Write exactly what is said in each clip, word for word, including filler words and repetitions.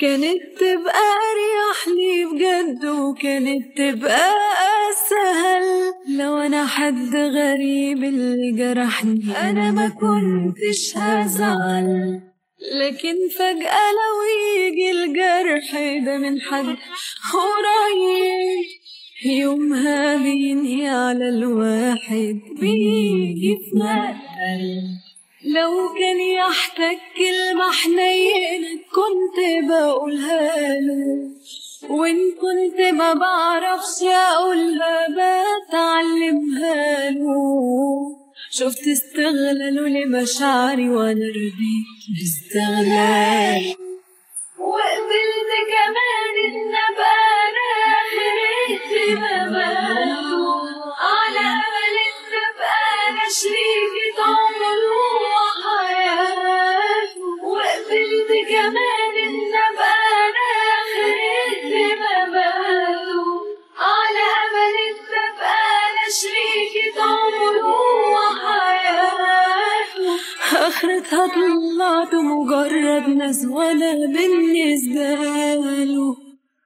كانت تبقى أريح لي بجد، وكانت تبقى أسهل لو أنا حد غريب اللي جرحني أنا ما كنتش هزعل. لكن فجأة لو يجي الجرح ده من حد قريب، يومها بينهي على الواحد بيجي في مقتل. لو كان يحتاج كلمة حنينة كنت بقولها له، وإن كنت ما بعرفش أقولها بتعلمها له. شفت استغلاله لمشاعري وأنا رضيت باستغلال، وقبلت كمان إن أبقى أنا آخر اهتماماته، على أمل إن أبقى أنا شريكة عمره وحياته. وقبلت كمان إن أبقى أنا آخر اهتماماته، على أمل إن أبقى أنا شريكة عمره وحياته. آخرتها طلعت مجرد نزوة بالنسبة له.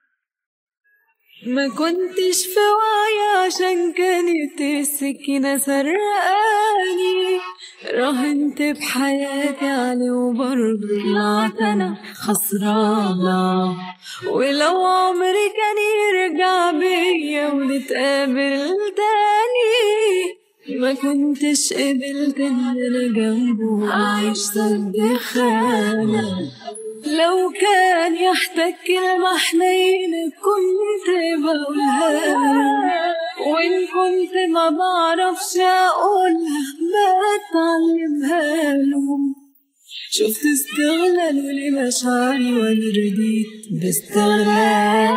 ما كنتش في وعي عشان كانت السكينة سرقاني، راهنت بحياتي عليه وبرضه طلعت أنا خسرانة. ولو عمري كان يرجع بيا ونتقابل تاني، ما كنتش قبلت إن أنا جنبه أعيش سد خانة. لو كان يحتاج كلمة حنينة كنت بقولها، وإن كنت ما بعرفش أقولها بتعلمها له. شفت استغلاله لمشاعري وأنا رضيت باستغلال.